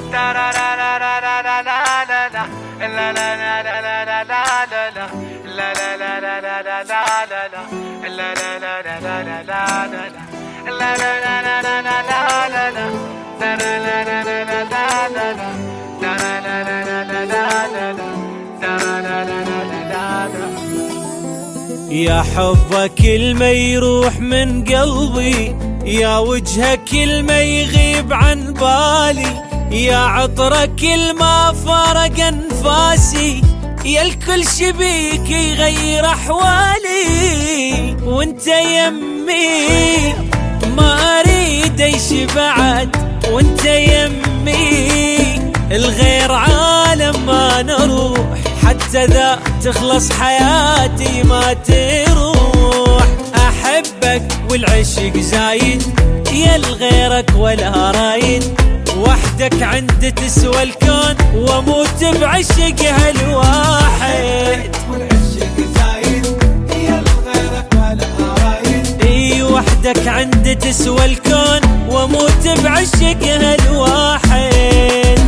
يا حبك كل ما يروح من قلبي، يا وجهك كل ما يغيب عن بالي، يا عطرك كل ما فارق انفاسي، يا الكل شبيك يغير احوالي. وانت يمي ما اريد ايش بعد، وانت يمي الغير عالم ما نروح، حتى ذا تخلص حياتي ما تروح. احبك والعشق زايد، يا الغيرك ولا رايد، وحدك عند تسوى الكون، واموت بعشق هالواحد. والعشق زايد، يا الغيرك ولا رايد، اي وحدك عند تسوى الكون، واموت بعشق هالواحد.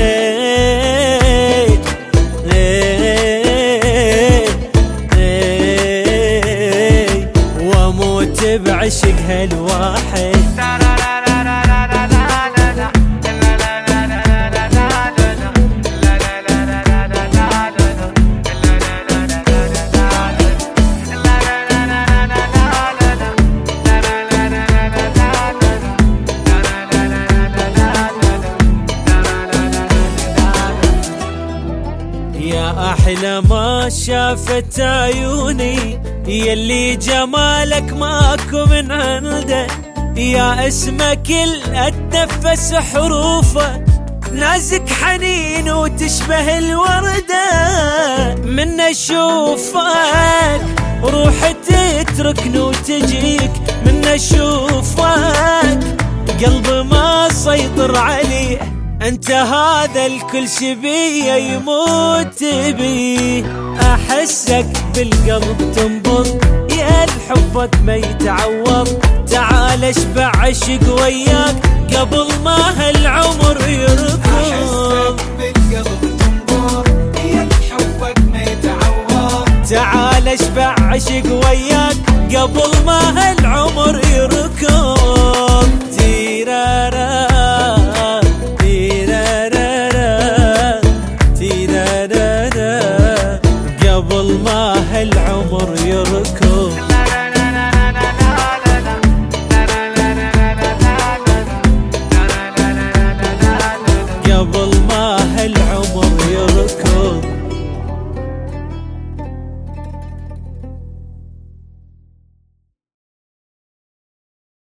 واموت بعشق هالواحد. يا أحلى ما شافت عيوني، يلي جمالك ماكو من عنده، يا اسمك الأتنفس حروفه، نازك حنين وتشبه الوردة. من أشوفك روحي تتركني وتجيك، من أشوفك قلبي ما سيطر عليه، انت هذا الكل شبيه يموت بيه. احسك بالقلب تنبض، يا الحبك ما يتعوض، تعال اشبع عشق وياك قبل ما هالعمر يركض. احسك بالقلب تنبض، يا الحبك ما يتعوض، تعال اشبع عشق وياك قبل ما هالعمر يركض. تيرارا قبل ما هالعمر يركض. قبل ما